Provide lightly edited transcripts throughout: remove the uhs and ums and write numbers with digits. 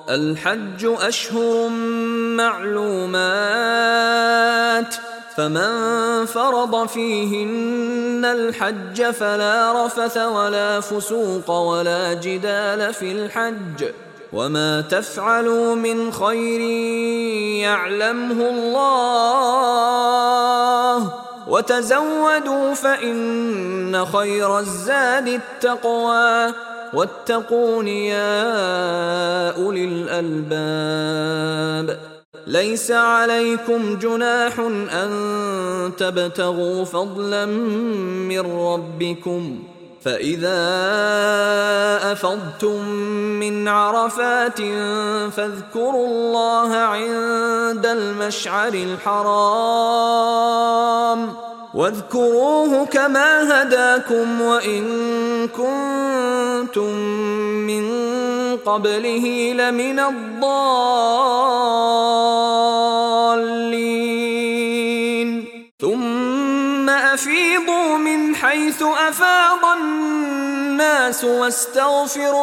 الحج أشهر معلومات، فمن فرض فيهن الحج فلا رفث ولا فسوق ولا جدال في الحج، وما تفعلوا من خير يعلمه الله، وتزودوا فإن خير الزاد التقوى، واتقون يا أولي الألباب. ليس عليكم جناح أن تبتغوا فضلا من ربكم، فإذا أفضتم من عرفات فاذكروا الله عند المشعر الحرام، واذكروه كما هداكم وإن كنتم من قبله لمن الضالين. ثم أفيضوا من حيث أفاض الناس واستغفروا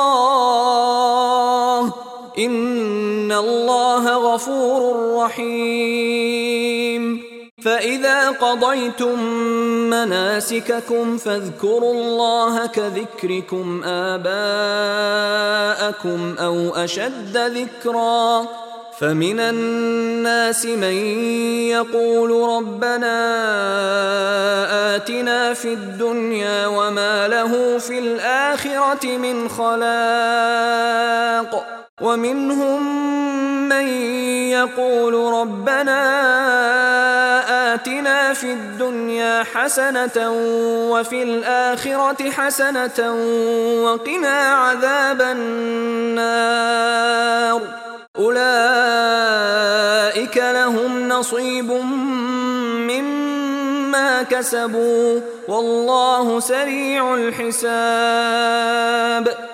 الله، إن الله غفور رحيم. فإذا قضيتم مناسككم فاذكروا الله كذكركم آباءكم أو أشد ذكرا، فمن الناس من يقول ربنا آتنا في الدنيا وما له في الآخرة من خلاق، ومنهم من يقول ربنا آتنا في الدنيا حسنة وفي الآخرة حسنة وقنا عذاب النار. أولئك لهم نصيب مما كسبوا والله سريع الحساب.